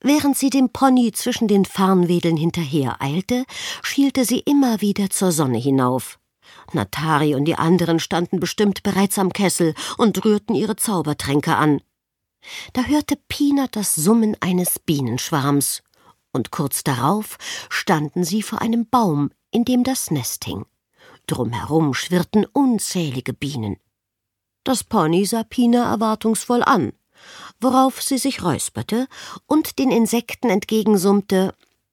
Während sie dem Pony zwischen den Farnwedeln hinterhereilte, schielte sie immer wieder zur Sonne hinauf. Natari und die anderen standen bestimmt bereits am Kessel und rührten ihre Zaubertränke an. Da hörte Pina das Summen eines Bienenschwarms, und kurz darauf standen sie vor einem Baum, in dem das Nest hing. Drumherum schwirrten unzählige Bienen. Das Pony sah Pina erwartungsvoll an, worauf sie sich räusperte und den Insekten entgegensummte: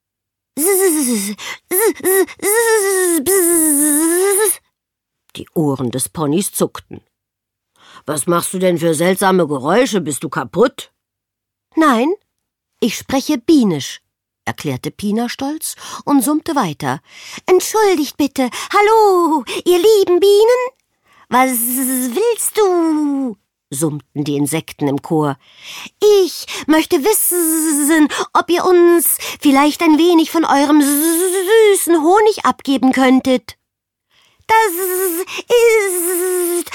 Die Ohren des Ponys zuckten. »Was machst du denn für seltsame Geräusche? Bist du kaputt?« »Nein, ich spreche Bienisch«, erklärte Pina stolz und summte weiter. »Entschuldigt bitte, hallo, ihr lieben Bienen? Was willst du?« summten die Insekten im Chor. »Ich möchte wissen, ob ihr uns vielleicht ein wenig von eurem süßen Honig abgeben könntet.« »Das ist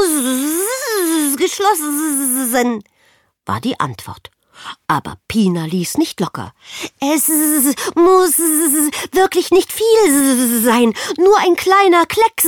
ausgeschlossen«, war die Antwort. Aber Pina ließ nicht locker. »Es muss wirklich nicht viel sein, nur ein kleiner Klecks.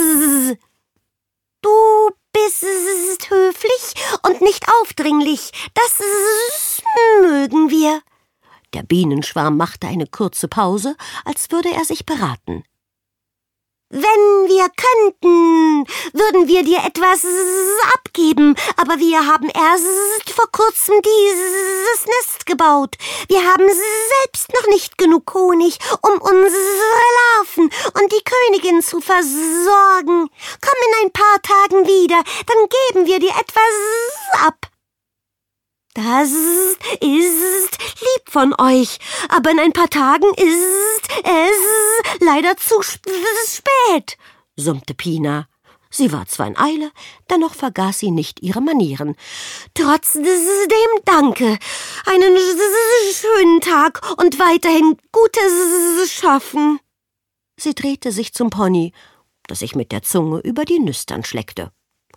Du bist höflich und nicht aufdringlich, das mögen wir.« Der Bienenschwarm machte eine kurze Pause, als würde er sich beraten. »Wenn wir könnten, würden wir dir etwas abgeben, aber wir haben erst vor kurzem dieses Nest gebaut. Wir haben selbst noch nicht genug Honig, um unsere Larven und die Königin zu versorgen. Komm in ein paar Tagen wieder, dann geben wir dir etwas ab.« »Das ist lieb von euch, aber in ein paar Tagen ist es leider zu spät«, summte Pina. Sie war zwar in Eile, dennoch vergaß sie nicht ihre Manieren. »Trotzdem danke, einen schönen Tag und weiterhin gutes Schaffen.« Sie drehte sich zum Pony, das sich mit der Zunge über die Nüstern schleckte.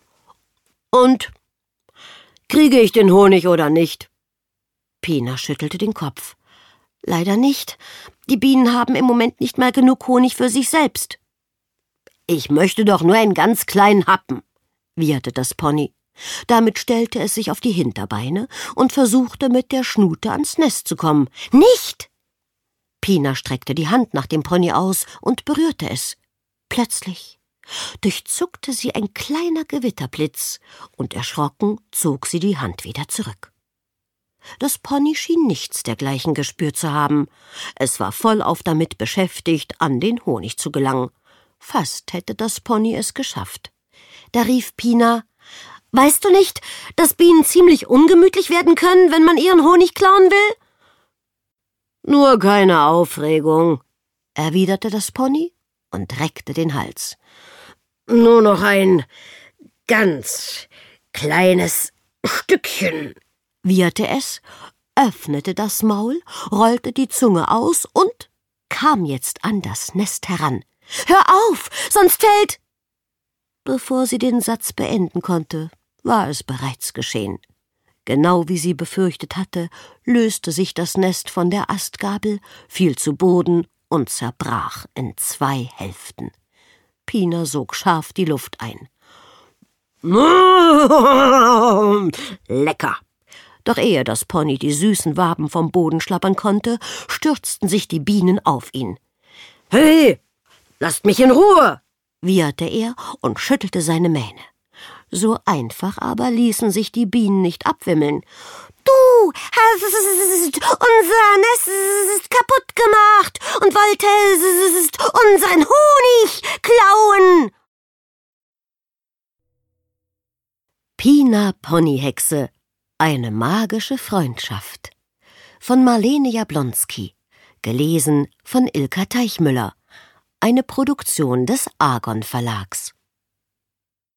»Und? Kriege ich den Honig oder nicht?« Pina schüttelte den Kopf. »Leider nicht. Die Bienen haben im Moment nicht mal genug Honig für sich selbst.« »Ich möchte doch nur einen ganz kleinen Happen«, wieherte das Pony. Damit stellte es sich auf die Hinterbeine und versuchte mit der Schnute ans Nest zu kommen. »Nicht!« Pina streckte die Hand nach dem Pony aus und berührte es. Plötzlich durchzuckte sie ein kleiner Gewitterblitz, und erschrocken zog sie die Hand wieder zurück. Das Pony schien nichts dergleichen gespürt zu haben. Es war vollauf damit beschäftigt, an den Honig zu gelangen. Fast hätte das Pony es geschafft. Da rief Pina: »Weißt du nicht, dass Bienen ziemlich ungemütlich werden können, wenn man ihren Honig klauen will?« »Nur keine Aufregung«, erwiderte das Pony und reckte den Hals. »Nur noch ein ganz kleines Stückchen«, wieherte es, öffnete das Maul, rollte die Zunge aus und kam jetzt an das Nest heran. »Hör auf, sonst fällt...« Bevor sie den Satz beenden konnte, war es bereits geschehen. Genau wie sie befürchtet hatte, löste sich das Nest von der Astgabel, fiel zu Boden und zerbrach in 2 Hälften. Pina sog scharf die Luft ein. »Lecker!« Doch ehe das Pony die süßen Waben vom Boden schlappern konnte, stürzten sich die Bienen auf ihn. »Hey, lasst mich in Ruhe!« wieherte er und schüttelte seine Mähne. So einfach aber ließen sich die Bienen nicht abwimmeln. »Du hast unser Nest kaputt gemacht und wolltest unseren Honig klauen!« Pina Ponyhexe, eine magische Freundschaft. Von Marlene Jablonski. Gelesen von Ilka Teichmüller. Eine Produktion des Argon Verlags.